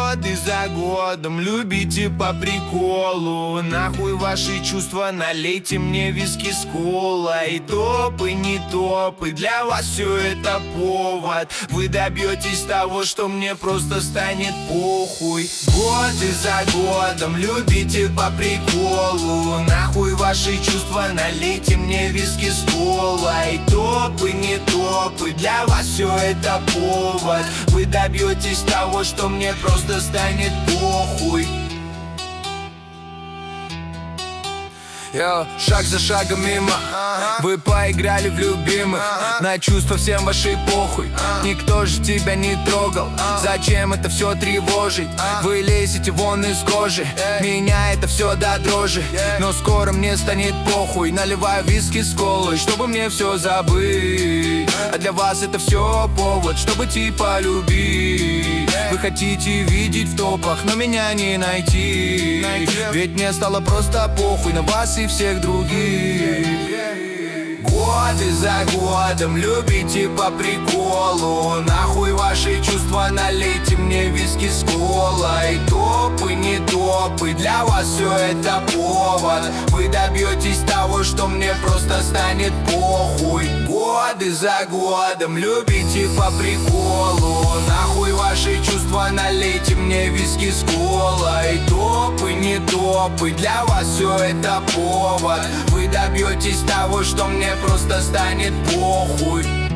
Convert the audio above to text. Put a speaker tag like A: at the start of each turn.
A: годы за годом любите по приколу. Нахуй ваши чувства, налейте мне виски с колой. Топы, не топы, для вас все это повод. Вы добьетесь того, что мне просто станет похуй. Годы за годом любите по приколу. Нахуй ваши чувства, налейте мне виски с колой. Топы, не топы, для вас все это повод. Вы добьетесь того, что мне просто станет похуй. Шаг за шагом мимо, вы поиграли в любимых. На чувства всем ваши похуй, никто же тебя не трогал. Зачем это все тревожить? Вы лезете вон из кожи, меня это все до дрожи. Но скоро мне станет похуй, наливаю виски с колой, чтобы мне все забыть. А для вас это все повод, чтобы типа любить. Вы хотите видеть в топах, но меня не найти. Ведь мне стало просто похуй на вас и всех других. Годы за годом любите по приколу. Нахуй ваши чувства, налейте мне виски с колой. Топы, не топы, для вас все это повод. Вы добьетесь того, что мне просто станет похуй. Годы за годом любите по приколу. Нахуй ваши чувства, налейте мне виски с колой. Топы, не топы, для вас все это повод. Вы добьетесь того, что мне просто станет похуй.